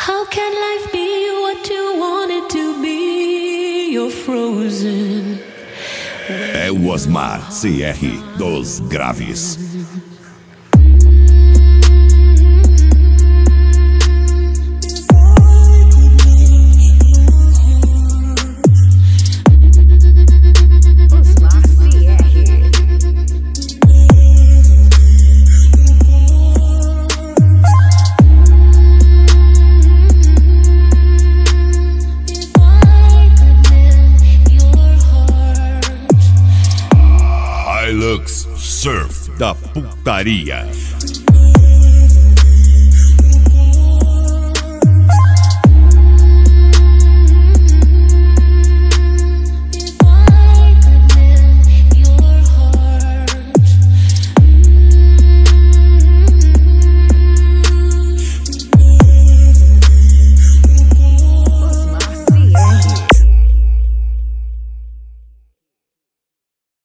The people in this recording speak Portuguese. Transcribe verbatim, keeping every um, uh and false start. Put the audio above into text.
How can life be what you want it to be? You're frozen. É o Osmar C R dos Graves. Hilux Surf da Putaria.